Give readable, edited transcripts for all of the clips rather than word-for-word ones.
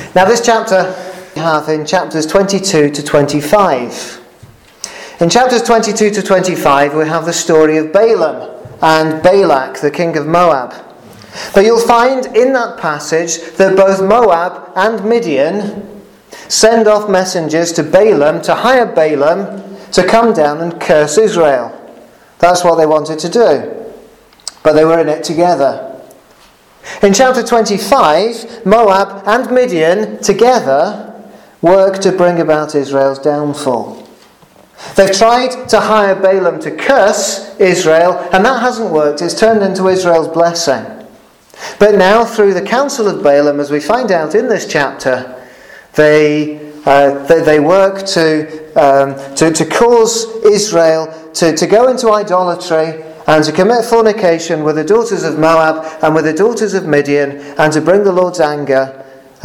Now this chapter we have in chapters 22 to 25. In chapters 22 to 25 we have the story of Balaam and Balak, the king of Moab. But you'll find in that passage that both Moab and Midian send off messengers to Balaam, to hire Balaam to come down and curse Israel. That's what they wanted to do. But they were in it together. In chapter 25, Moab and Midian together work to bring about Israel's downfall. They've tried to hire Balaam to curse Israel, and that hasn't worked. It's turned into Israel's blessing. But now, through the counsel of Balaam, as we find out in this chapter, they work to cause Israel to go into idolatry and to commit fornication with the daughters of Moab and with the daughters of Midian, and to bring the Lord's anger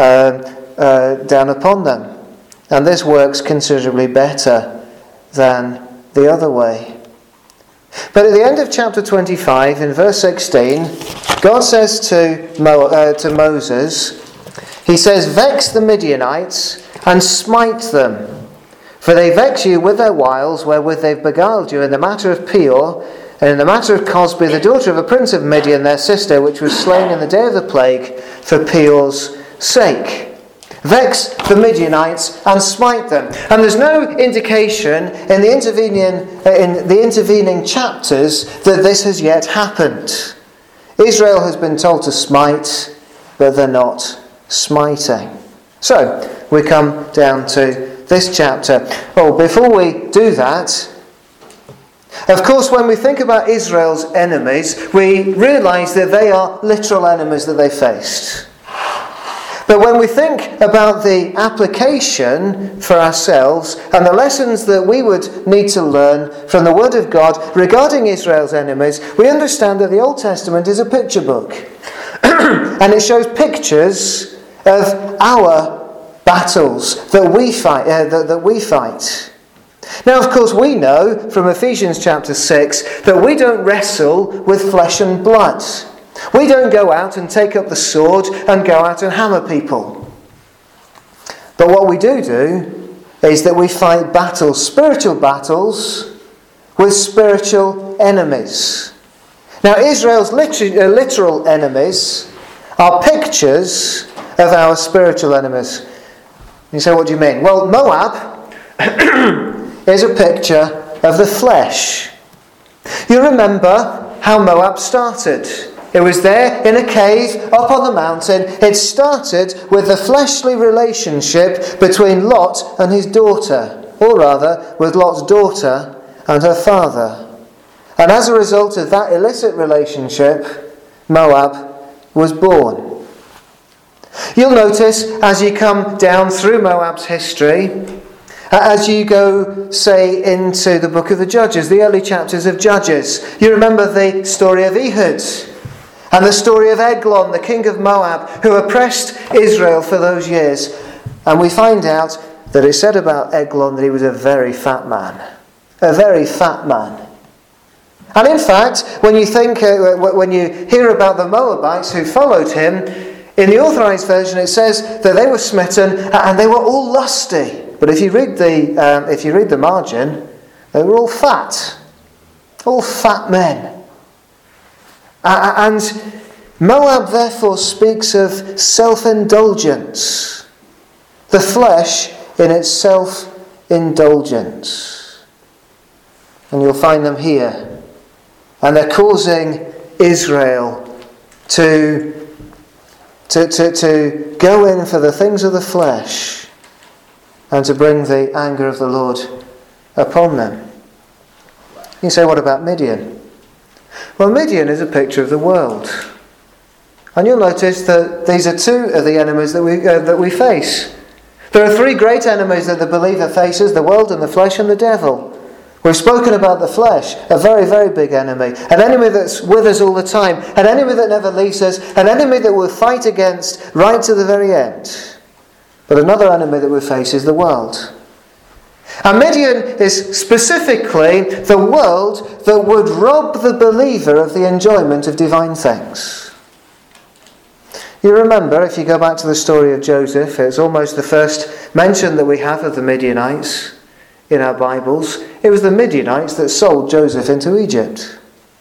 down upon them. And this works considerably better than the other way. But at the end of chapter 25, in verse 16, God says to Moses, he says, "Vex the Midianites and smite them, for they vex you with their wiles wherewith they've beguiled you in the matter of Peor, and in the matter of Cosbi, the daughter of a prince of Midian, their sister, which was slain in the day of the plague for Peor's sake." Vex the Midianites and smite them. And there's no indication in the intervening chapters that this has yet happened. Israel has been told to smite, but they're not smiting. So, we come down to this chapter. Oh, before we do that, of course, when we think about Israel's enemies, we realise that they are literal enemies that they faced. But when we think about the application for ourselves and the lessons that we would need to learn from the Word of God regarding Israel's enemies, we understand that the Old Testament is a picture book. And it shows pictures of our battles that we fight. Now, of course, we know from Ephesians chapter 6 that we don't wrestle with flesh and blood. We don't go out and take up the sword and go out and hammer people. But what we do is that we fight battles, spiritual battles, with spiritual enemies. Now, Israel's literal enemies are pictures of our spiritual enemies. You say, what do you mean? Well, Moab is a picture of the flesh. You remember how Moab started. It was there in a cave up on the mountain. It started with the fleshly relationship between Lot and his daughter, or rather, with Lot's daughter and her father. And as a result of that illicit relationship, Moab was born. You'll notice as you come down through Moab's history, as you go, say, into the book of the Judges, the early chapters of Judges, you remember the story of Ehud and the story of Eglon, the king of Moab, who oppressed Israel for those years. And we find out that it said about Eglon that he was a very fat man. A very fat man. And in fact, when you hear about the Moabites who followed him, in the Authorized Version it says that they were smitten and they were all lusty. But if you read the margin, they were all fat men. And Moab therefore speaks of self-indulgence, the flesh in its self-indulgence. And you'll find them here. And they're causing Israel to go in for the things of the flesh and to bring the anger of the Lord upon them. You say, what about Midian? Well, Midian is a picture of the world. And you'll notice that these are two of the enemies that we face. There are three great enemies that the believer faces: the world and the flesh and the devil. We've spoken about the flesh, a very, very big enemy. An enemy that's with us all the time. An enemy that never leaves us. An enemy that we'll fight against right to the very end. But another enemy that we face is the world. And Midian is specifically the world that would rob the believer of the enjoyment of divine things. You remember, if you go back to the story of Joseph, it's almost the first mention that we have of the Midianites in our Bibles. It was the Midianites that sold Joseph into Egypt.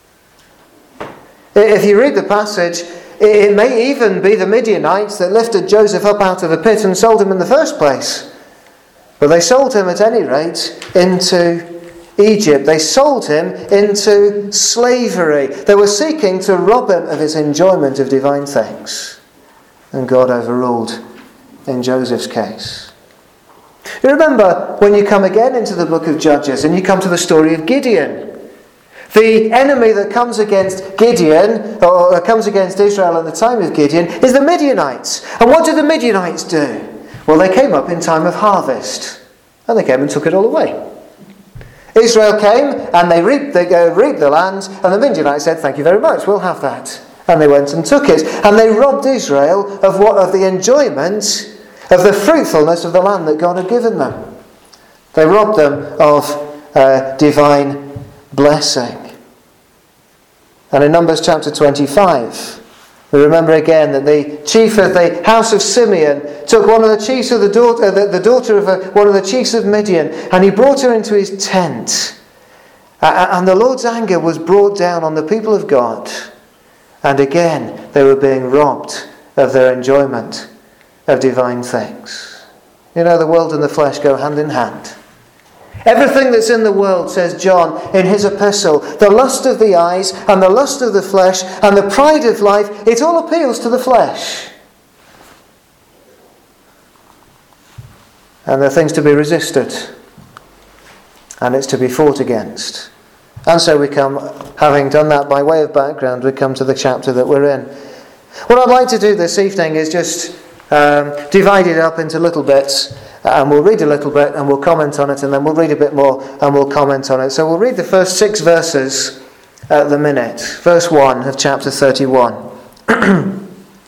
If you read the passage, it may even be the Midianites that lifted Joseph up out of the pit and sold him in the first place. But they sold him at any rate into Egypt. They sold him into slavery. They were seeking to rob him of his enjoyment of divine things. And God overruled in Joseph's case. You remember when you come again into the book of Judges and you come to the story of Gideon. The enemy that comes against Gideon, or comes against Israel in the time of Gideon, is the Midianites. And what did the Midianites do? Well, they came up in time of harvest. And they came and took it all away. Israel came and they reaped the land, and the Midianites said, "Thank you very much, we'll have that." And they went and took it. And they robbed Israel of the enjoyment of the fruitfulness of the land that God had given them. They robbed them of divine blessing. And in Numbers chapter 25, we remember again that the chief of the house of Simeon took one of the chiefs of the daughter of one of the chiefs of Midian, and he brought her into his tent. And the Lord's anger was brought down on the people of God. And again, they were being robbed of their enjoyment of divine things. You know, the world and the flesh go hand in hand. Everything that's in the world, says John in his epistle, the lust of the eyes and the lust of the flesh and the pride of life, it all appeals to the flesh. And they're things to be resisted. And it's to be fought against. And so we come, having done that by way of background, we come to the chapter that we're in. What I'd like to do this evening is just divide it up into little bits, and we'll read a little bit and we'll comment on it, and then we'll read a bit more and we'll comment on it. So we'll read the first 6 verses at the minute. Verse 1 of chapter 31. And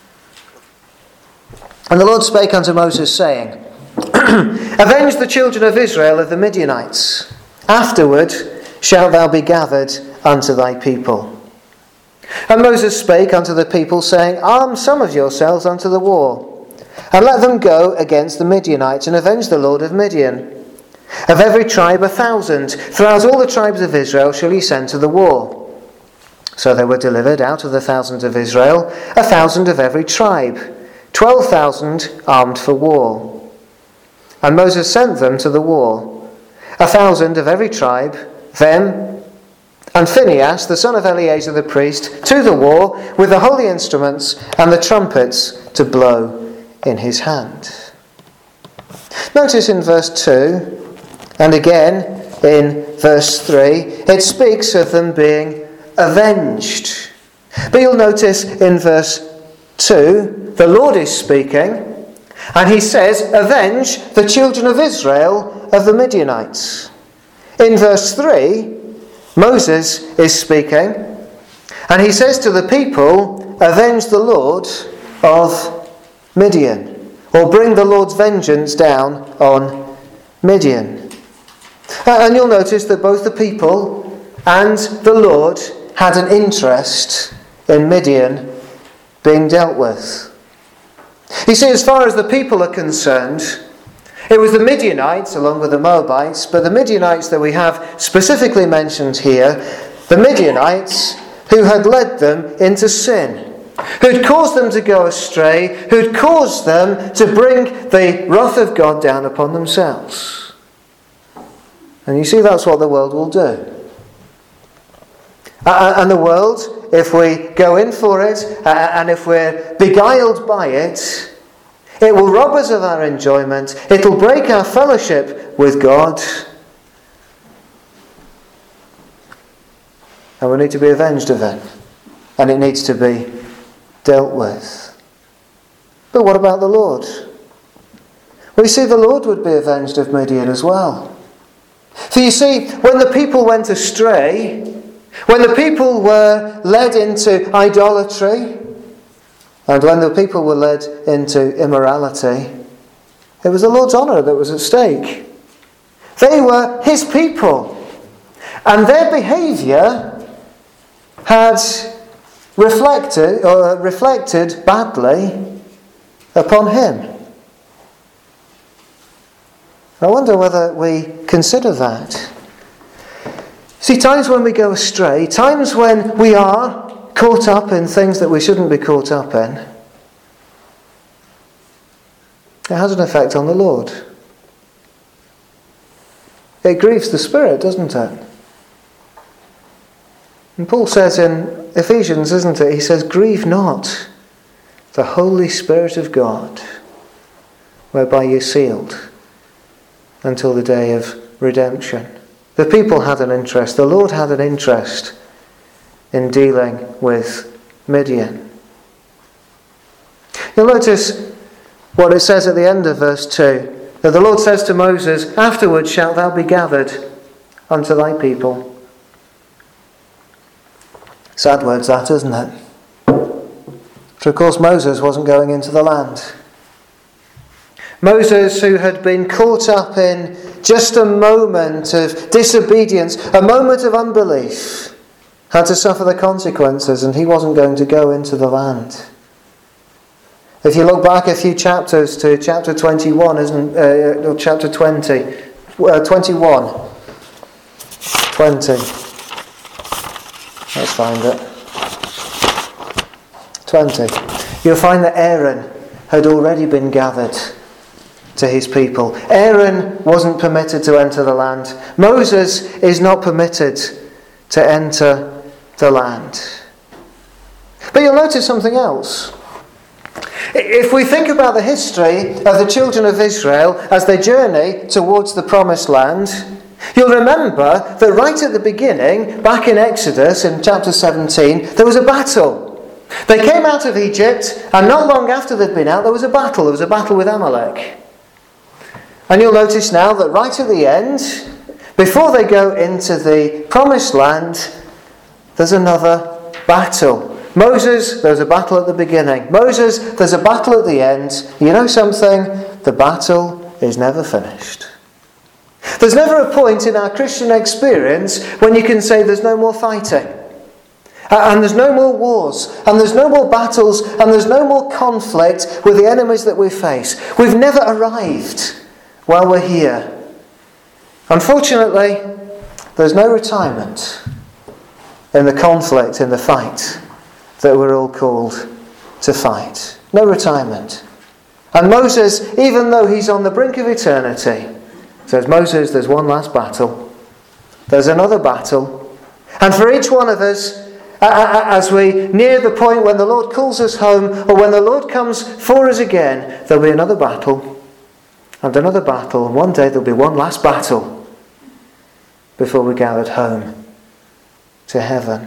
the Lord spake unto Moses, saying, Avenge the children of Israel of the Midianites. Afterward shalt thou be gathered unto thy people. And Moses spake unto the people, saying, Arm some of yourselves unto the war, and let them go against the Midianites, and avenge the Lord of Midian. Of every tribe 1,000, throughout all the tribes of Israel shall ye send to the war. So there were delivered out of the thousands of Israel 1,000 of every tribe, 12,000 armed for war. And Moses sent them to the war, 1,000 of every tribe, them and Phinehas, the son of Eleazar the priest, to the war with the holy instruments and the trumpets to blow in his hand. Notice in verse 2 and again in verse 3, it speaks of them being avenged. But you'll notice in verse 2, the Lord is speaking, and he says, avenge the children of Israel of the Midianites. In verse 3, Moses is speaking, and he says to the people, avenge the Lord of Midian, or bring the Lord's vengeance down on Midian. And you'll notice that both the people and the Lord had an interest in Midian being dealt with. You see, as far as the people are concerned, it was the Midianites along with the Moabites, but the Midianites that we have specifically mentioned here, the Midianites who had led them into sin, who'd caused them to go astray, who'd caused them to bring the wrath of God down upon themselves. And you see, that's what the world will do. And the world, if we go in for it, and if we're beguiled by it, it will rob us of our enjoyment. It will break our fellowship with God. And we need to be avenged of it. And it needs to be dealt with. But what about the Lord? We see the Lord would be avenged of Midian as well. For you see, when the people went astray, when the people were led into idolatry, and when the people were led into immorality, it was the Lord's honour that was at stake. They were his people. And their behaviour had reflected badly upon him. I wonder whether we consider that. See, times when we go astray, times when we are caught up in things that we shouldn't be caught up in, it has an effect on the Lord. It grieves the Spirit, doesn't it? And Paul says in Ephesians, isn't it? He says, "Grieve not the Holy Spirit of God, whereby you're sealed until the day of redemption." The people had an interest. The Lord had an interest in dealing with Midian. You'll notice what it says at the end of verse 2. That the Lord says to Moses, "Afterwards shalt thou be gathered unto thy people." Sad words that, isn't it? For of course Moses wasn't going into the land. Moses, who had been caught up in just a moment of disobedience, a moment of unbelief, had to suffer the consequences, and he wasn't going to go into the land. If you look back a few chapters to chapter 21, or chapter 20, 21, 20. Let's find it. 20. You'll find that Aaron had already been gathered to his people. Aaron wasn't permitted to enter the land. Moses is not permitted to enter the land. But you'll notice something else. If we think about the history of the children of Israel as they journey towards the promised land, you'll remember that right at the beginning, back in Exodus in chapter 17, there was a battle. They came out of Egypt, and not long after they'd been out, there was a battle. There was a battle with Amalek. And you'll notice now that right at the end, before they go into the promised land, there's another battle. Moses, there's a battle at the beginning. Moses, there's a battle at the end. You know something? The battle is never finished. There's never a point in our Christian experience when you can say there's no more fighting. And there's no more wars. And there's no more battles. And there's no more conflict with the enemies that we face. We've never arrived while we're here. Unfortunately, there's no retirement in the conflict, in the fight that we're all called to fight. No retirement. And Moses, even though he's on the brink of eternity, says, "Moses, there's one last battle. There's another battle. And for each one of us, as we near the point when the Lord calls us home, or when the Lord comes for us again, there'll be another battle. And another battle. And one day there'll be one last battle before we're gathered home to heaven."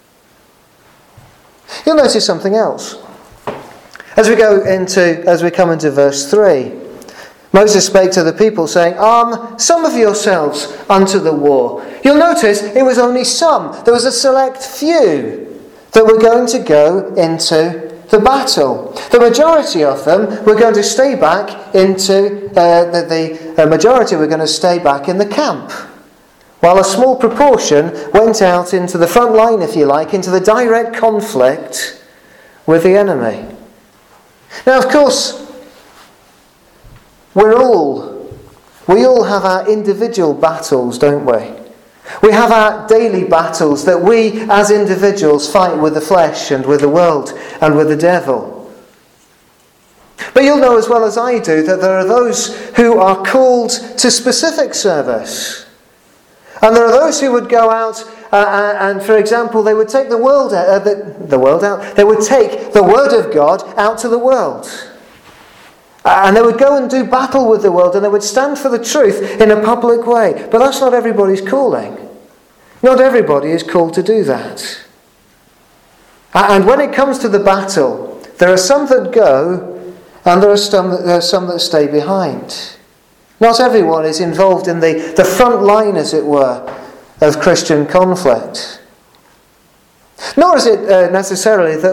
You'll notice something else. As we come into verse 3, Moses spake to the people, saying, "Arm some of yourselves unto the war." You'll notice it was only some. There was a select few that were going to go into the battle. The majority of them were going to stay back into the majority were going to stay back in the camp, while a small proportion went out into the front line, if you like, into the direct conflict with the enemy. Now, of course, we all have our individual battles, don't we? We have our daily battles that we as individuals fight with the flesh and with the world and with the devil. But you'll know as well as I do that there are those who are called to specific service. And there are those who would go out and, for example, they would take the world out. They would take the Word of God out to the world. And they would go and do battle with the world, and they would stand for the truth in a public way. But that's not everybody's calling. Not everybody is called to do that. And when it comes to the battle, there are some that go, and there are some that stay behind. Not everyone is involved in the front line, as it were, of Christian conflict. Nor is it necessarily that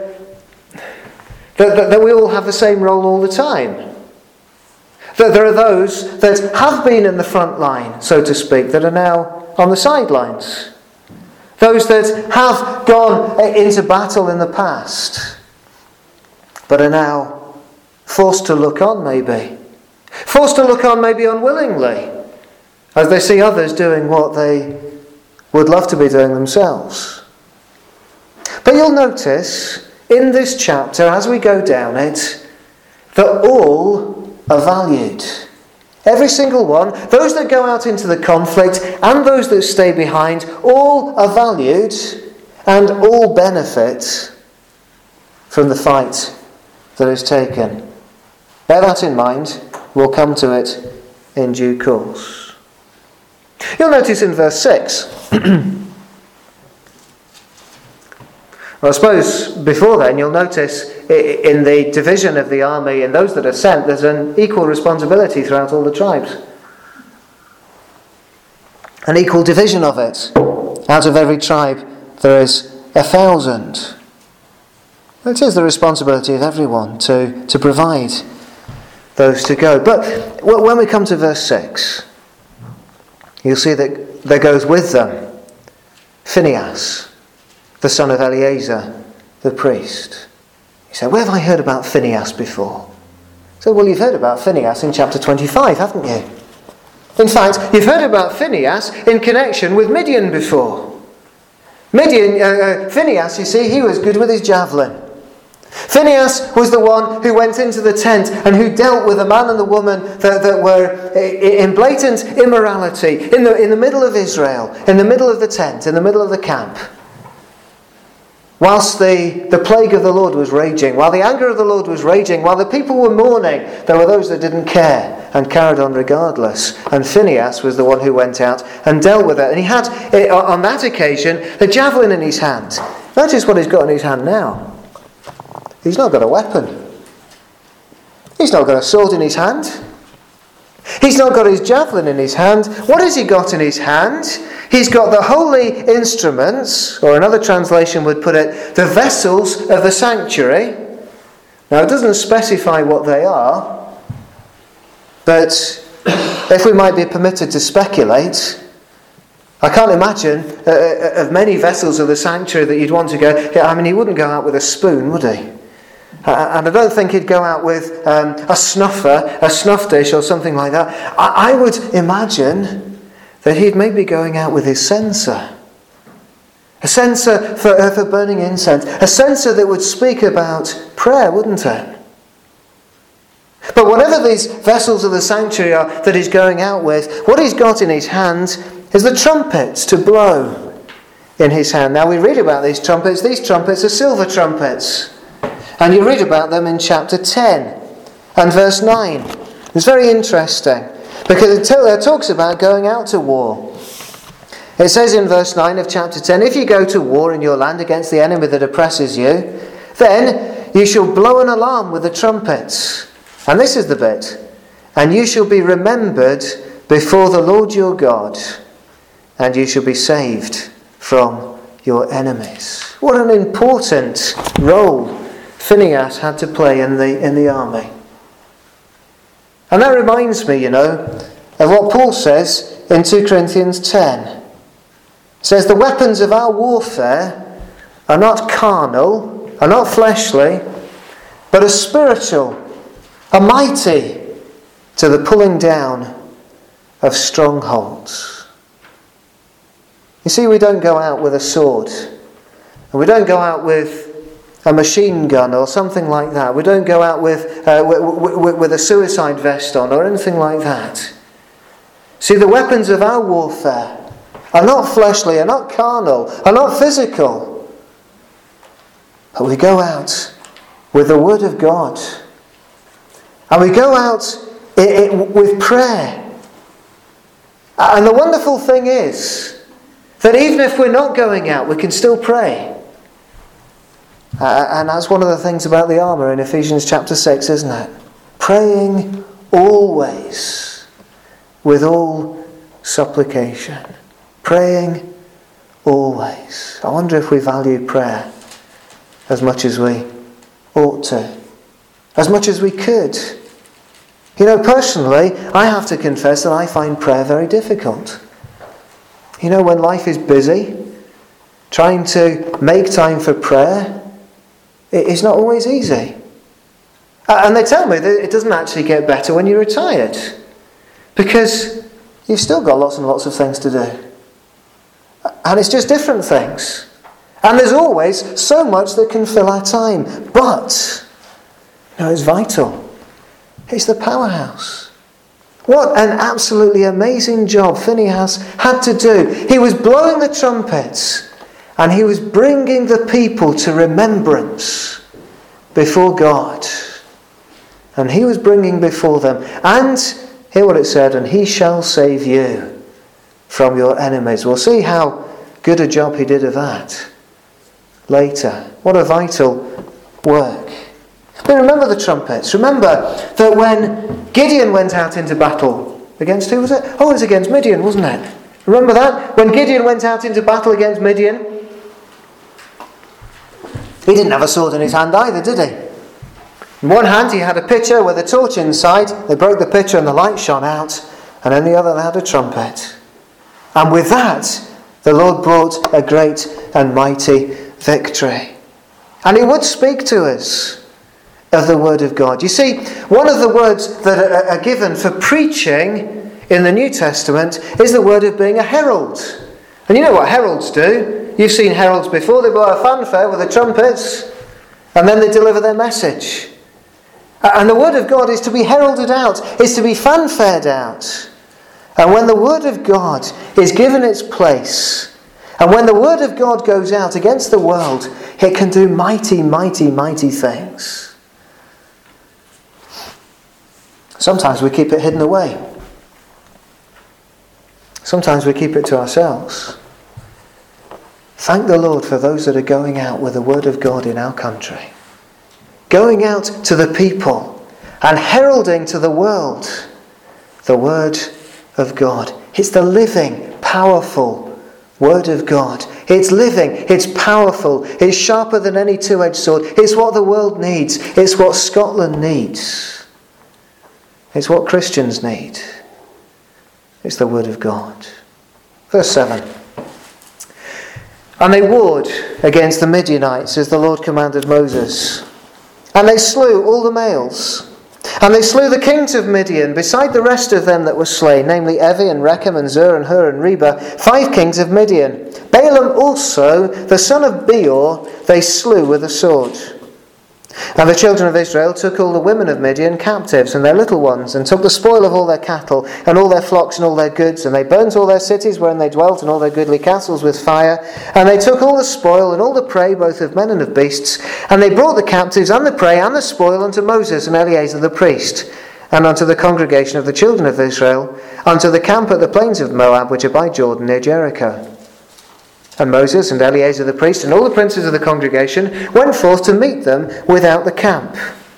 we all have the same role all the time. That there are those that have been in the front line, so to speak, that are now on the sidelines. those that have gone into battle in the past, but are now forced to look on maybe. Forced to look on maybe unwillingly, as they see others doing what they would love to be doing themselves. But you'll notice in this chapter, as we go down it, that all are valued. Every single one, those that go out into the conflict and those that stay behind, all are valued and all benefit from the fight that is taken. Bear that in mind. We'll come to it in due course. You'll notice in verse 6. Well, I suppose before then you'll notice in the division of the army and those that are sent, there's an equal responsibility throughout all the tribes. An equal division of it. Out of every tribe there is 1,000. It is the responsibility of everyone to provide those to go. But when we come to verse 6, you'll see that there goes with them Phinehas, the son of Eleazar, the priest. You say, where have I heard about Phinehas before? So, well, you've heard about Phinehas in chapter 25, haven't you? In fact, you've heard about Phinehas in connection with Midian before. Phinehas, you see, he was good with his javelin. Phinehas was the one who went into the tent and who dealt with the man and the woman that were in blatant immorality in the middle of Israel, in the middle of the tent, in the middle of the camp. Whilst the plague of the Lord was raging, while the anger of the Lord was raging, while the people were mourning, there were those that didn't care and carried on regardless. And Phinehas was the one who went out and dealt with it. And he had, on that occasion, a javelin in his hand. Notice what he's got in his hand now. He's not got a weapon. He's not got a sword in his hand. He's not got his javelin in his hand. What has he got in his hand? He's got the holy instruments, or another translation would put it, the vessels of the sanctuary. Now it doesn't specify what they are, but if we might be permitted to speculate, I can't imagine of many vessels of the sanctuary that you'd want to go. I mean, he wouldn't go out with a spoon, would he? And I don't think he'd go out with a snuffer, a snuff dish or something like that. I would imagine that he'd maybe going out with his censer. A censer for burning incense. A censer that would speak about prayer, wouldn't it? But whatever these vessels of the sanctuary are that he's going out with, what he's got in his hand is the trumpets to blow in his hand. Now we read about these trumpets. These trumpets are silver trumpets. And you read about them in chapter 10 and verse 9. It's very interesting because it talks about going out to war. It says in verse 9 of chapter 10, if you go to war in your land against the enemy that oppresses you, then you shall blow an alarm with the trumpets. And this is the bit. And you shall be remembered before the Lord your God, and you shall be saved from your enemies. What an important role Phinehas had to play in the army. And that reminds me, of what Paul says in 2 Corinthians 10. It says, the weapons of our warfare are not carnal, are not fleshly, but are spiritual, are mighty to the pulling down of strongholds. You see, we don't go out with a sword, and we don't go out with a machine gun or something like that. We don't go out with a suicide vest on or anything like that. See, the weapons of our warfare are not fleshly, are not carnal, are not physical. But we go out with the Word of God. And we go out with prayer. And the wonderful thing is that even if we're not going out, we can still pray. And that's one of the things about the armour in Ephesians chapter 6, isn't it? Praying always with all supplication. Praying always. I wonder if we value prayer as much as we ought to. As much as we could. Personally, I have to confess that I find prayer very difficult. When life is busy, trying to make time for prayer, it's not always easy. And they tell me that it doesn't actually get better when you're retired, because you've still got lots and lots of things to do. And it's just different things. And there's always so much that can fill our time. But, it's vital. It's the powerhouse. What an absolutely amazing job Phinehas had to do. He was blowing the trumpets and he was bringing the people to remembrance before God. And he was bringing before them. And, hear what it said, and he shall save you from your enemies. We'll see how good a job he did of that later. What a vital work. But remember the trumpets. Remember that when Gideon went out into battle, against who was it? Oh, it was against Midian, wasn't it? Remember that? When Gideon went out into battle against Midian, he didn't have a sword in his hand either, did he? In one hand he had a pitcher with a torch inside. They broke the pitcher and the light shone out. And in the other they had a trumpet. And with that, the Lord brought a great and mighty victory. And he would speak to us of the Word of God. You see, one of the words that are given for preaching in the New Testament is the word of being a herald. And you know what heralds do. You've seen heralds before. They blow a fanfare with the trumpets and then they deliver their message. And the Word of God is to be heralded out, is to be fanfared out. And when the Word of God is given its place, and when the Word of God goes out against the world, it can do mighty, mighty, mighty things. Sometimes we keep it hidden away. Sometimes we keep it to ourselves. Thank the Lord for those that are going out with the Word of God in our country. Going out to the people and heralding to the world the Word of God. It's the living, powerful Word of God. It's living, it's powerful, it's sharper than any two-edged sword. It's what the world needs. It's what Scotland needs. It's what Christians need. It's the Word of God. Verse 7. And they warred against the Midianites as the Lord commanded Moses. And they slew all the males. And they slew the kings of Midian, beside the rest of them that were slain, namely Evi and Rechem and Zur and Hur and Reba, 5 kings of Midian. Balaam also, the son of Beor, they slew with a sword. And the children of Israel took all the women of Midian captives and their little ones, and took the spoil of all their cattle, and all their flocks and all their goods, and they burnt all their cities wherein they dwelt, and all their goodly castles with fire. And they took all the spoil and all the prey, both of men and of beasts, and they brought the captives and the prey and the spoil unto Moses and Eleazar the priest, and unto the congregation of the children of Israel, unto the camp at the plains of Moab, which are by Jordan near Jericho. And Moses and Eleazar the priest and all the princes of the congregation went forth to meet them without the camp.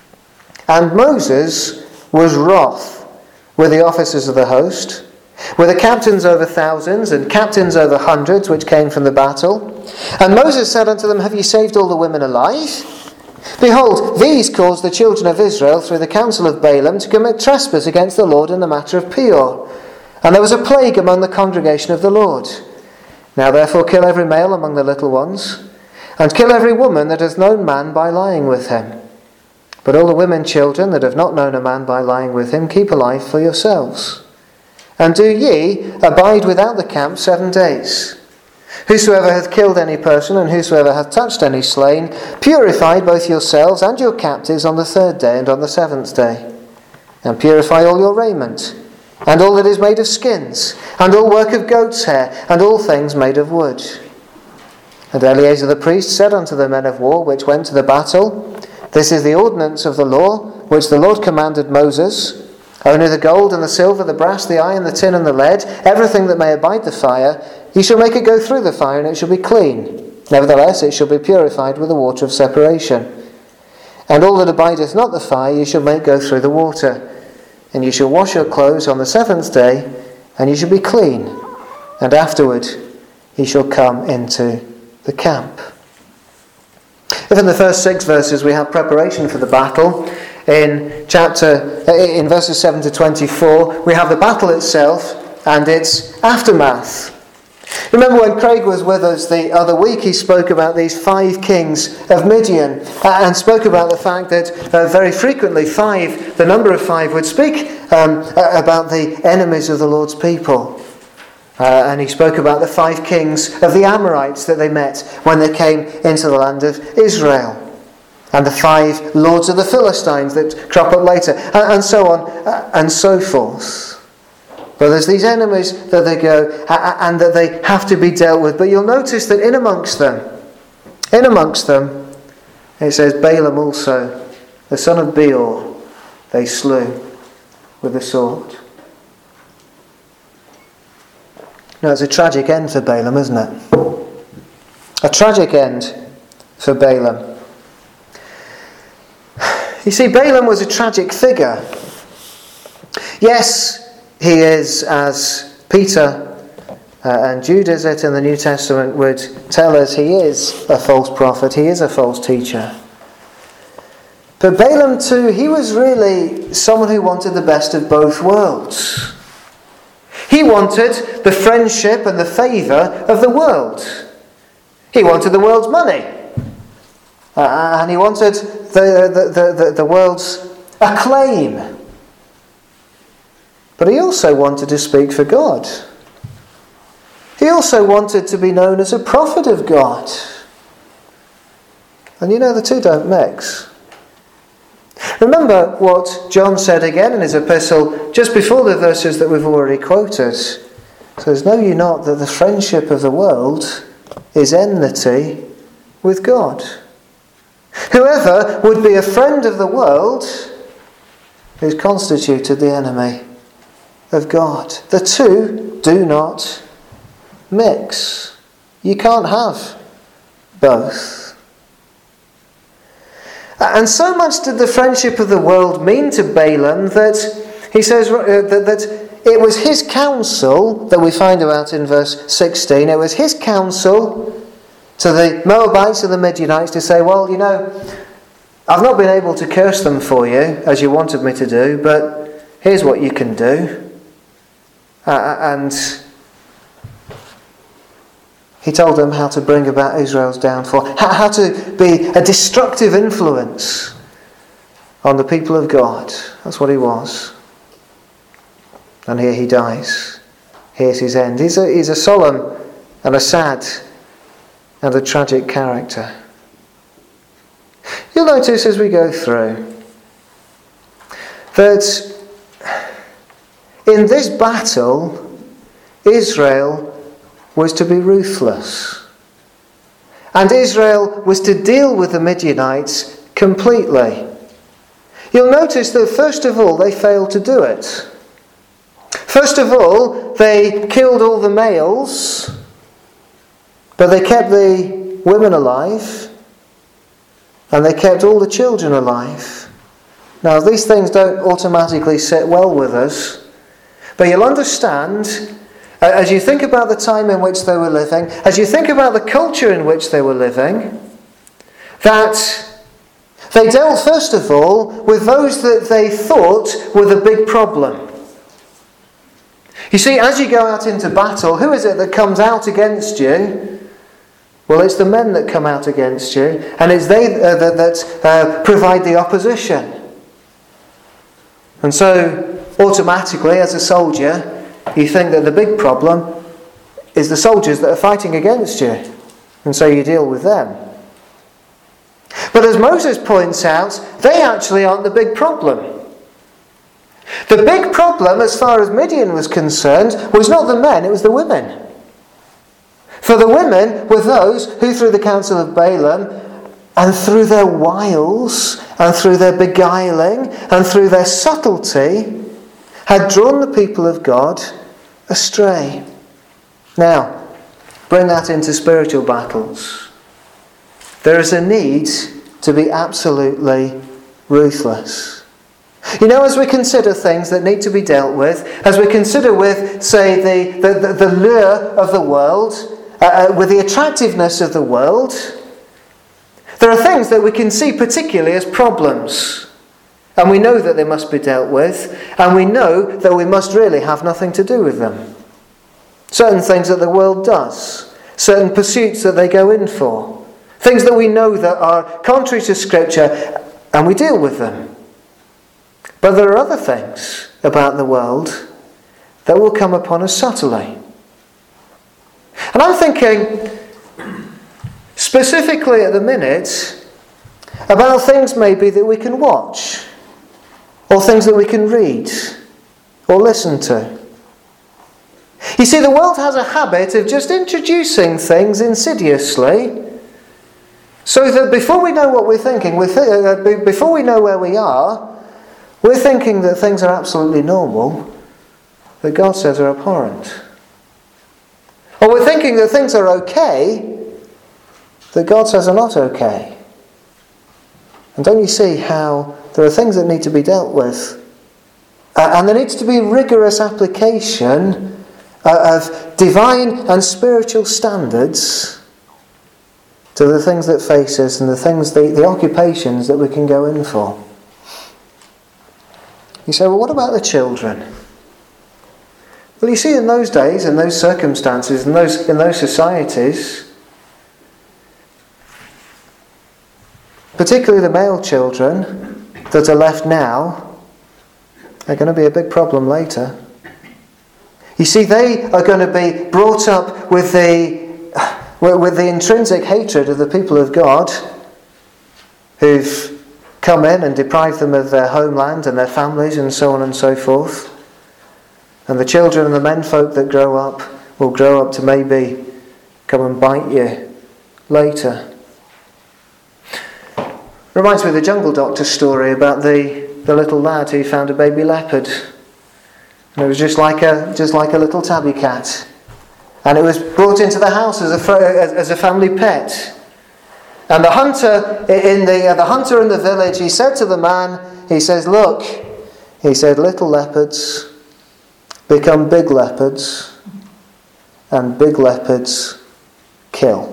And Moses was wroth with the officers of the host, with the captains over thousands and captains over hundreds which came from the battle. And Moses said unto them, Have ye saved all the women alive? Behold, these caused the children of Israel through the counsel of Balaam to commit trespass against the Lord in the matter of Peor. And there was a plague among the congregation of the Lord. Now therefore kill every male among the little ones, and kill every woman that hath known man by lying with him. But all the women children that have not known a man by lying with him, keep alive for yourselves. And do ye abide without the camp 7 days. Whosoever hath killed any person, and whosoever hath touched any slain, purify both yourselves and your captives on the 3rd day and on the 7th day. And purify all your raiment, and all that is made of skins, and all work of goat's hair, and all things made of wood. And Eleazar the priest said unto the men of war which went to the battle, This is the ordinance of the law, which the Lord commanded Moses. Only the gold and the silver, the brass, the iron, the tin, and the lead, everything that may abide the fire, ye shall make it go through the fire, and it shall be clean. Nevertheless, it shall be purified with the water of separation. And all that abideth not the fire, ye shall make go through the water. And you shall wash your clothes on the 7th day, and you shall be clean. And afterward ye shall come into the camp. If in the first 6 verses we have preparation for the battle, in verses 7 to 24 we have the battle itself and its aftermath. Remember when Craig was with us the other week, he spoke about these 5 kings of Midian and spoke about the fact that very frequently the number of 5 would speak about the enemies of the Lord's people. And he spoke about the 5 kings of the Amorites that they met when they came into the land of Israel. And the 5 lords of the Philistines that crop up later. And so on and so forth. But there's these enemies that they go and that they have to be dealt with. But you'll notice that in amongst them, it says Balaam also, the son of Beor, they slew with the sword. Now it's a tragic end for Balaam, isn't it? A tragic end for Balaam. You see, Balaam was a tragic figure. Yes, he is, as Peter and Jude is it in the New Testament would tell us, he is a false prophet, he is a false teacher. But Balaam too, he was really someone who wanted the best of both worlds. He wanted the friendship and the favour of the world. He wanted the world's money. And he wanted the world's acclaim. But he also wanted to speak for God. He also wanted to be known as a prophet of God. And you know, the two don't mix. Remember what John said again in his epistle, just before the verses that we've already quoted. He says, "Know ye not that the friendship of the world is enmity with God? Whoever would be a friend of the world is constituted the enemy of God." The two do not mix. You can't have both. And so much did the friendship of the world mean to Balaam that he says that it was his counsel that we find about in verse 16. It was his counsel to the Moabites and the Midianites to say, well, you know, I've not been able to curse them for you as you wanted me to do, but here's what you can do. And he told them how to bring about Israel's downfall, how to be a destructive influence on the people of God. That's what he was. And here he dies. Here's his end. He's a solemn and a sad and a tragic character. You'll notice as we go through that in this battle, Israel was to be ruthless. And Israel was to deal with the Midianites completely. You'll notice that first of all, they failed to do it. First of all, they killed all the males, but they kept the women alive, and they kept all the children alive. Now, these things don't automatically sit well with us, but you'll understand, as you think about the time in which they were living, as you think about the culture in which they were living, that they dealt first of all with those that they thought were the big problem. You see, as you go out into battle, who is it that comes out against you? Well, it's the men that come out against you, and it's they that provide the opposition. And so, automatically, as a soldier, you think that the big problem is the soldiers that are fighting against you. And so you deal with them. But as Moses points out, they actually aren't the big problem. The big problem, as far as Midian was concerned, was not the men, it was the women. For the women were those who, through the counsel of Balaam, and through their wiles, and through their beguiling, and through their subtlety, had drawn the people of God astray. Now, bring that into spiritual battles. There is a need to be absolutely ruthless. You know, as we consider things that need to be dealt with, as we consider with, say, the lure of the world, with the attractiveness of the world, there are things that we can see particularly as problems. And we know that they must be dealt with, and we know that we must really have nothing to do with them. certain things that the world does, certain pursuits that they go in for, things that we know that are contrary to Scripture, and we deal with them. But there are other things about the world that will come upon us subtly. And I'm thinking specifically at the minute about things maybe that we can watch, or things that we can read or listen to. You see, the world has a habit of just introducing things insidiously, so that before we know what we're thinking, before we know where we are, we're thinking that things are absolutely normal, that God says are abhorrent. Or we're thinking that things are okay, that God says are not okay. And don't you see how there are things that need to be dealt with? And there needs to be rigorous application of divine and spiritual standards to the things that face us and the occupations that we can go in for. You say, well, what about the children? Well, you see, in those days, in those circumstances, in those societies, particularly the male children that are left now, are going to be a big problem later. You see, they are going to be brought up with the intrinsic hatred of the people of God who've come in and deprived them of their homeland and their families and so on and so forth. And the children and the menfolk that grow up will grow up to maybe come and bite you later. Reminds me of the Jungle Doctor story about the little lad who found a baby leopard. And it was just like a little tabby cat. And it was brought into the house as a family pet. And the hunter in the village, he said to the man, he says, look, he said, little leopards become big leopards, and big leopards kill.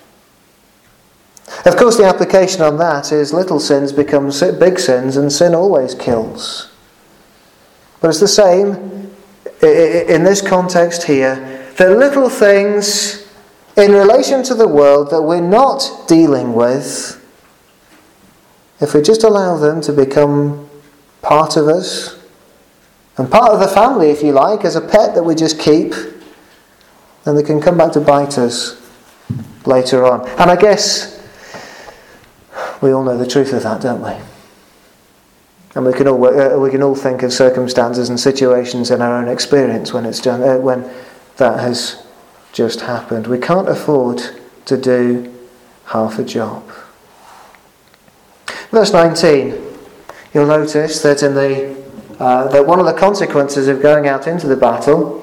Of course, the application on that is little sins become big sins, and sin always kills. But it's the same in this context here. The little things in relation to the world that we're not dealing with, if we just allow them to become part of us, and part of the family, if you like, as a pet that we just keep, then they can come back to bite us later on. And I guess we all know the truth of that, don't we? And we can all think of circumstances and situations in our own experience when that has just happened. We can't afford to do half a job. Verse 19, you'll notice that that one of the consequences of going out into the battle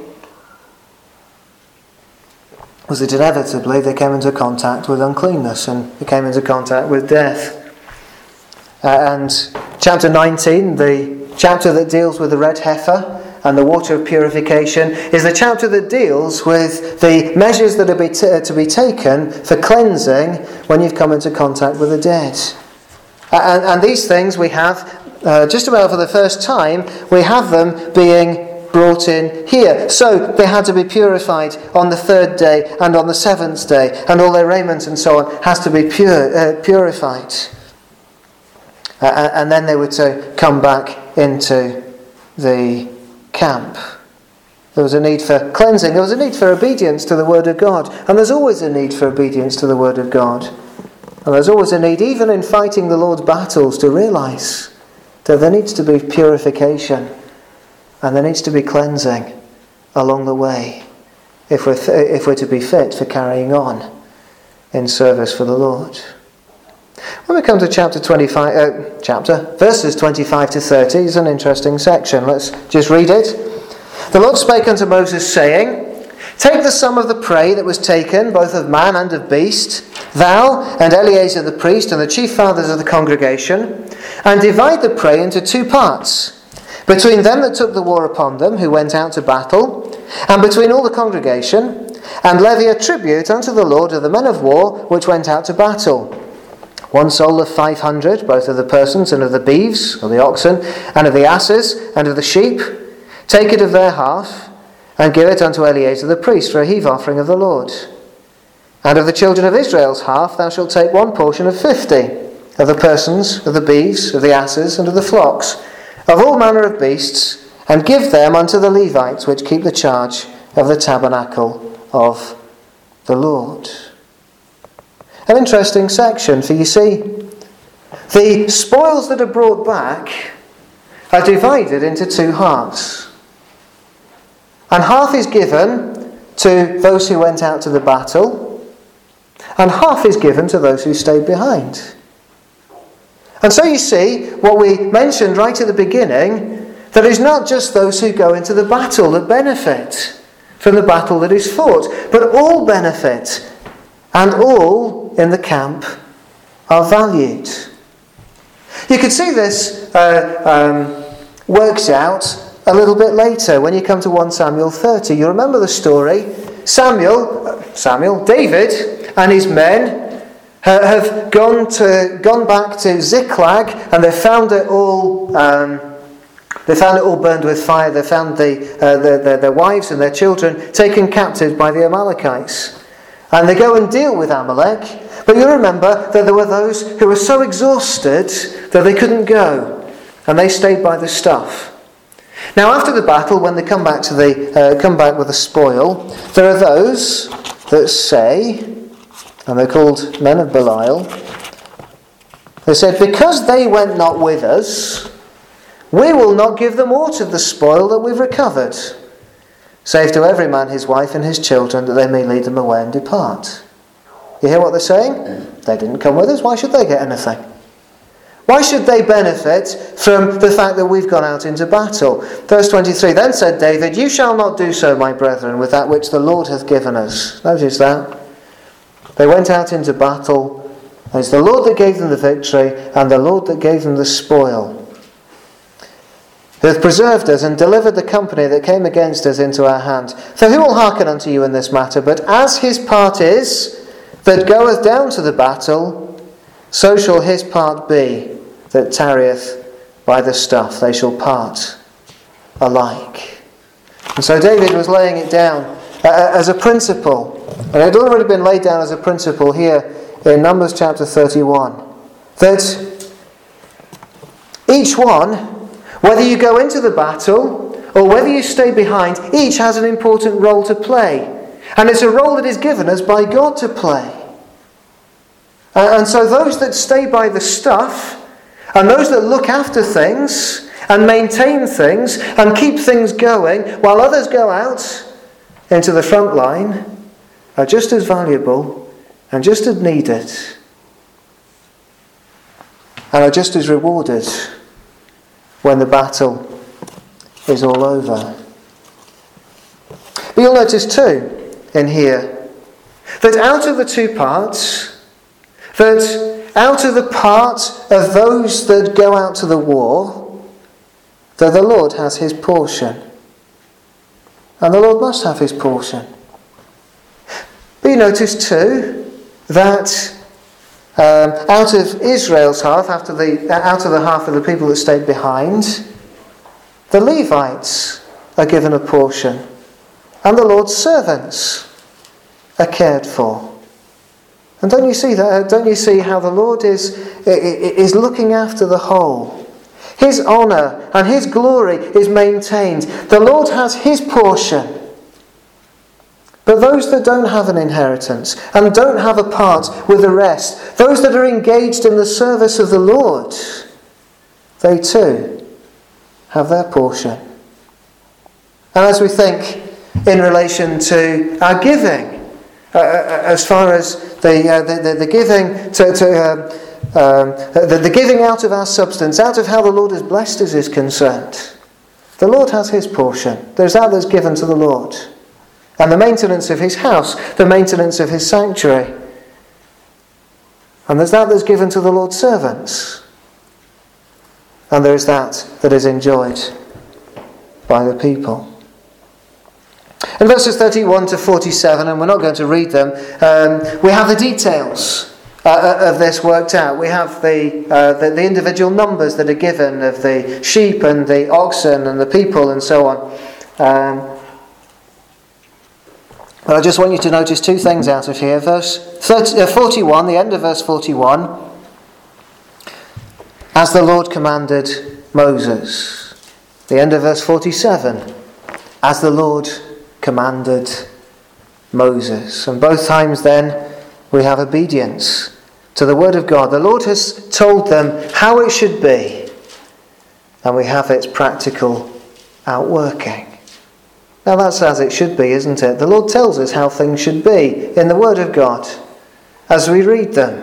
was that inevitably they came into contact with uncleanness and they came into contact with death. And chapter 19, the chapter that deals with the red heifer and the water of purification, is the chapter that deals with the measures that are to be taken for cleansing when you've come into contact with the dead. And these things we have, just about for the first time, we have them being brought in here. So they had to be purified on the third day and on the seventh day, and all their raiment and so on has to be purified. And then they were to come back into the camp. There was a need for cleansing. There was a need for obedience to the Word of God. And there's always a need for obedience to the Word of God. And there's always a need, even in fighting the Lord's battles, to realise that there needs to be purification and there needs to be cleansing along the way if we're to be fit for carrying on in service for the Lord. When we come to verses 25 to 30 is an interesting section. Let's just read it. The Lord spake unto Moses, saying, Take the sum of the prey that was taken, both of man and of beast, thou and Eleazar the priest and the chief fathers of the congregation, and divide the prey into 2 parts, between them that took the war upon them, who went out to battle, and between all the congregation, and levy a tribute unto the Lord of the men of war which went out to battle. 1 soul of 500, both of the persons and of the beeves, or the oxen, and of the asses, and of the sheep. Take it of their half, and give it unto Eleazar the priest for a heave offering of the Lord. And of the children of Israel's half thou shalt take one portion of 50, of the persons, of the beeves, of the asses, and of the flocks, of all manner of beasts, and give them unto the Levites which keep the charge of the tabernacle of the Lord. An interesting section, for you see, the spoils that are brought back are divided into two halves. And half is given to those who went out to the battle, and half is given to those who stayed behind. And so you see, what we mentioned right at the beginning, that it's not just those who go into the battle that benefit from the battle that is fought, but all benefit, and all in the camp are valued. You could see this works out a little bit later when you come to 1 Samuel 30. You remember the story. David and his men have gone back to Ziklag, and they found it all. They found it all burned with fire. They found their wives and their children taken captive by the Amalekites. And they go and deal with Amalek. But you remember that there were those who were so exhausted that they couldn't go. And they stayed by the stuff. Now after the battle, when they come back with the spoil, there are those that say, and they're called men of Belial, they said, because they went not with us, we will not give them aught of the spoil that we've recovered, save to every man his wife and his children, that they may lead them away and depart. You hear what they're saying? They didn't come with us, why should they get anything? Why should they benefit from the fact that we've gone out into battle? Verse 23, then said David, you shall not do so, my brethren, with that which the Lord hath given us. Notice that. They went out into battle. It's the Lord that gave them the victory, and the Lord that gave them the spoil, who hath preserved us and delivered the company that came against us into our hand. For who will hearken unto you in this matter? But as his part is that goeth down to the battle, so shall his part be that tarrieth by the stuff. They shall part alike. And so David was laying it down as a principle. And it had already been laid down as a principle here in Numbers chapter 31. That each one, whether you go into the battle or whether you stay behind, each has an important role to play. And it's a role that is given us by God to play. And so those that stay by the stuff, and those that look after things and maintain things and keep things going, while others go out into the front line, are just as valuable and just as needed and are just as rewarded when the battle is all over. But you'll notice too in here that out of the two parts, that out of the part of those that go out to the war, that the Lord has his portion. And the Lord must have his portion. But you notice too that out of Israel's half, out of the half of the people that stayed behind, the Levites are given a portion, and the Lord's servants are cared for. And don't you see that? Don't you see how the Lord is looking after the whole? His honour and his glory is maintained. The Lord has his portion. But those that don't have an inheritance and don't have a part with the rest, those that are engaged in the service of the Lord, they too have their portion. And as we think in relation to our giving, as far as the giving the giving out of our substance, out of how the Lord has blessed us is concerned, the Lord has his portion. There's that that's given to the Lord. And the maintenance of his house, the maintenance of his sanctuary. And there's that that's given to the Lord's servants. And there is that is enjoyed by the people. In verses 31 to 47, and we're not going to read them, we have the details of this worked out. We have the individual numbers that are given of the sheep and the oxen and the people and so on. But I just want you to notice two things out of here. Verse 41, the end of verse 41, as the Lord commanded Moses. The end of verse 47, as the Lord commanded Moses. And both times then we have obedience to the word of God. The Lord has told them how it should be, and we have its practical outworking. Now that's as it should be, isn't it? The Lord tells us how things should be in the Word of God as we read them.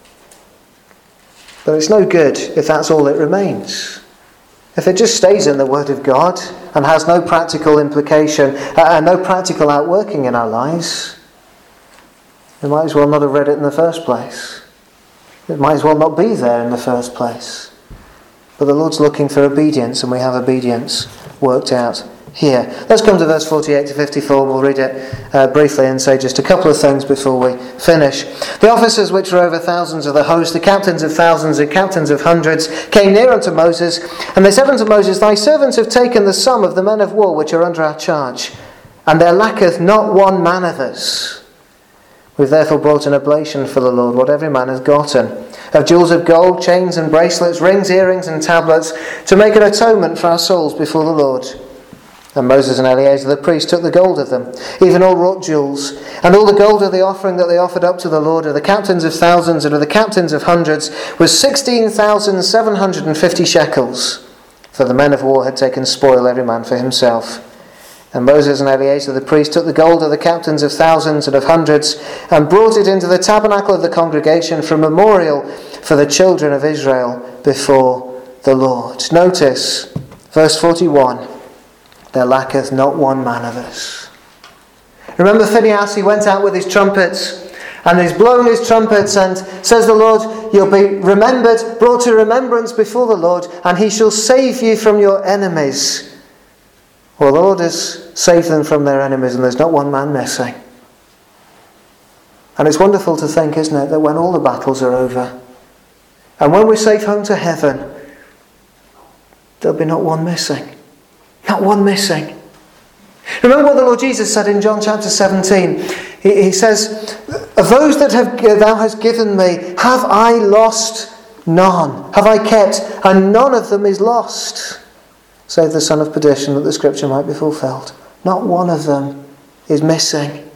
But it's no good if that's all it remains. If it just stays in the Word of God and has no practical implication and no practical outworking in our lives, we might as well not have read it in the first place. It might as well not be there in the first place. But the Lord's looking for obedience, and we have obedience worked out here. Let's come to verse 48 to 54, and we'll read it briefly and say just a couple of things before we finish. The officers which were over thousands of the host, the captains of thousands and captains of hundreds, came near unto Moses, and they said unto Moses, Thy servants have taken the sum of the men of war which are under our charge, and there lacketh not one man of us. We've therefore brought an oblation for the Lord, what every man has gotten, of jewels of gold, chains and bracelets, rings, earrings and tablets, to make an atonement for our souls before the Lord. And Moses and Eleazar the priest took the gold of them, even all wrought jewels, and all the gold of the offering that they offered up to the Lord, of the captains of thousands and of the captains of hundreds, was 16,750 shekels. For the men of war had taken spoil every man for himself. And Moses and Eleazar the priest took the gold of the captains of thousands and of hundreds, and brought it into the tabernacle of the congregation for a memorial for the children of Israel before the Lord. Notice, verse 41, there lacketh not one man of us. Remember Phinehas, he went out with his trumpets, and he's blown his trumpets, and says the Lord, you'll be remembered, brought to remembrance before the Lord, and he shall save you from your enemies. Well, the Lord has saved them from their enemies, and there's not one man missing. And it's wonderful to think, isn't it, that when all the battles are over, and when we're safe home to heaven, there'll be not one missing. Not one missing. Remember what the Lord Jesus said in John chapter 17. He says, of those that thou hast given me, have I lost none. Have I kept, and none of them is lost, save the son of perdition, that the scripture might be fulfilled. Not one of them is missing.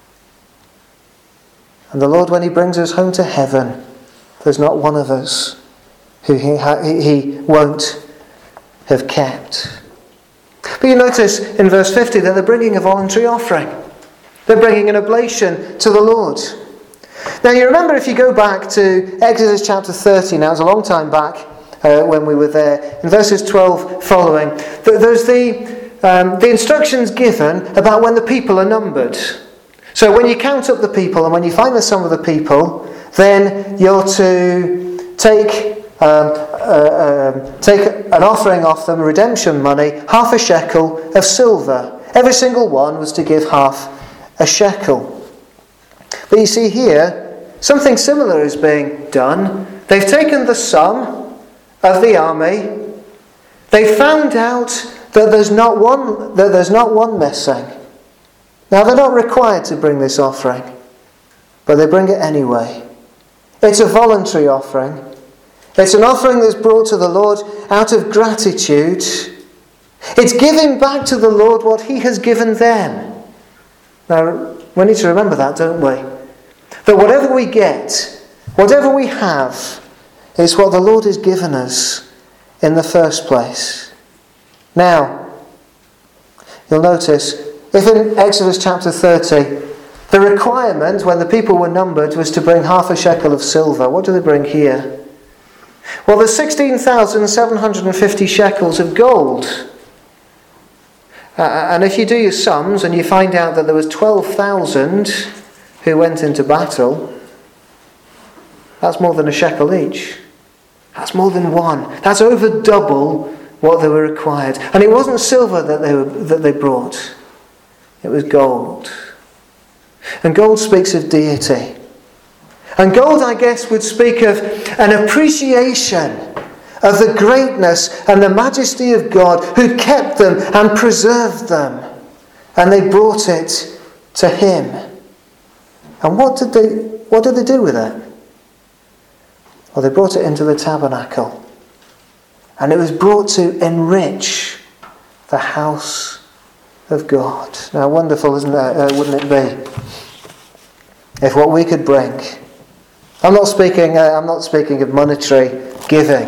And the Lord, when he brings us home to heaven, there's not one of us who he won't have kept. But you notice in verse 50 that they're bringing a voluntary offering. They're bringing an oblation to the Lord. Now you remember, if you go back to Exodus chapter 30, now it's a long time back when we were there, in verses 12 following, there's the instructions given about when the people are numbered. So when you count up the people and when you find the sum of the people, then you're to take an offering off them, redemption money, half a shekel of silver. Every single one was to give half a shekel. But you see here, something similar is being done. They've taken the sum of the army. They found out that there's not one missing. Now they're not required to bring this offering, but they bring it anyway. It's a voluntary offering. It's an offering that's brought to the Lord out of gratitude. It's giving back to the Lord what he has given them. Now, we need to remember that, don't we? That whatever we get, whatever we have, is what the Lord has given us in the first place. Now, you'll notice, if in Exodus chapter 30, the requirement when the people were numbered was to bring half a shekel of silver, what do they bring here? Well, there's 16,750 shekels of gold. And if you do your sums and you find out that there was 12,000 who went into battle, that's more than a shekel each. That's more than one. That's over double what they were required. And it wasn't silver that they brought. It was gold. And gold speaks of deity. And gold, I guess, would speak of an appreciation of the greatness and the majesty of God who kept them and preserved them. And they brought it to him. And what did they do with it? Well, they brought it into the tabernacle. And it was brought to enrich the house of God. Now, wonderful, isn't it? Wouldn't it be? If what we could bring. I'm not speaking of monetary giving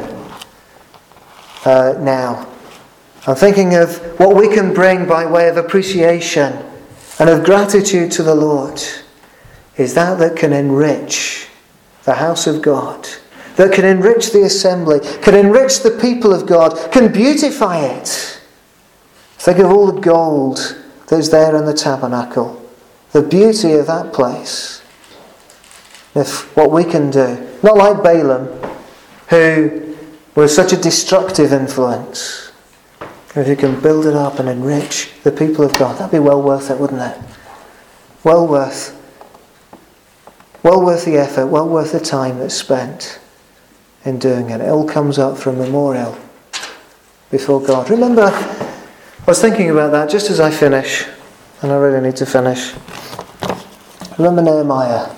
now. I'm thinking of what we can bring by way of appreciation and of gratitude to the Lord. Is that can enrich the house of God, that can enrich the assembly, can enrich the people of God, can beautify it. Think of all the gold that's there in the tabernacle, the beauty of that place. If what we can do, not like Balaam, who was such a destructive influence, if you can build it up and enrich the people of God, that'd be well worth it, wouldn't it? Well worth the effort, well worth the time that's spent in doing it. It all comes up for a memorial before God. Remember, I was thinking about that just as I finish, and I really need to finish. Remember Nehemiah.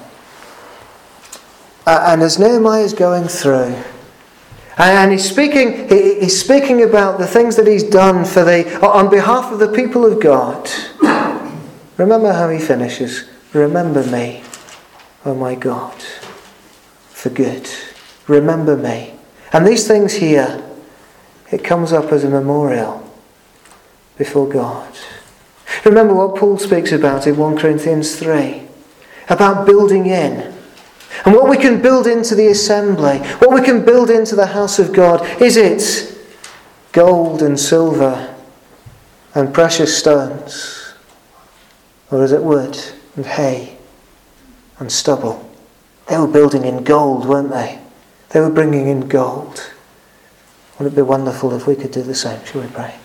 And as Nehemiah's going through, and he's speaking about the things that he's done on behalf of the people of God. Remember how he finishes. Remember me, O my God, for good. Remember me. And these things here, it comes up as a memorial before God. Remember what Paul speaks about in 1 Corinthians 3, about building in. And what we can build into the assembly, what we can build into the house of God, is it gold and silver and precious stones? Or is it wood and hay and stubble? They were building in gold, weren't they? They were bringing in gold. Wouldn't it be wonderful if we could do the same? Shall we pray?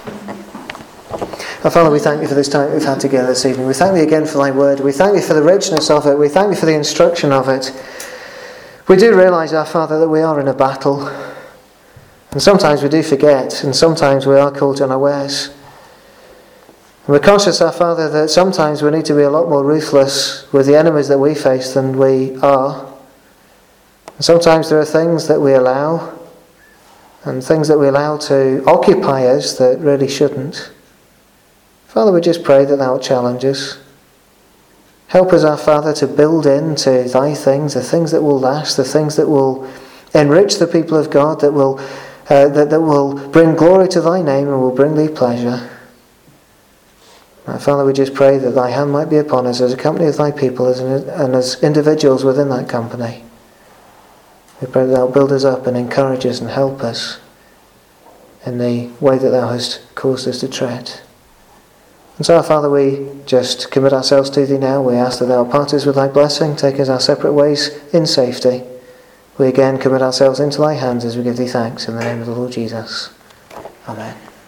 Our Father, we thank you for this time we've had together this evening. We thank you again for thy word. We thank you for the richness of it. We thank you for the instruction of it. We do realise, our Father, that we are in a battle. And sometimes we do forget, and sometimes we are caught unawares. And we're conscious, our Father, that sometimes we need to be a lot more ruthless with the enemies that we face than we are. And sometimes there are things that we allow, and things that we allow to occupy us that really shouldn't. Father, we just pray that thou wilt challenge us. Help us, our Father, to build into thy things, the things that will last, the things that will enrich the people of God, that will bring glory to thy name and will bring thee pleasure. Father, we just pray that thy hand might be upon us as a company of thy people and as individuals within that company. We pray that thou build us up and encourage us and help us in the way that thou hast caused us to tread. And so, our Father, we just commit ourselves to thee now. We ask that thou part us with thy blessing, take us our separate ways in safety. We again commit ourselves into thy hands as we give thee thanks in the name of the Lord Jesus. Amen.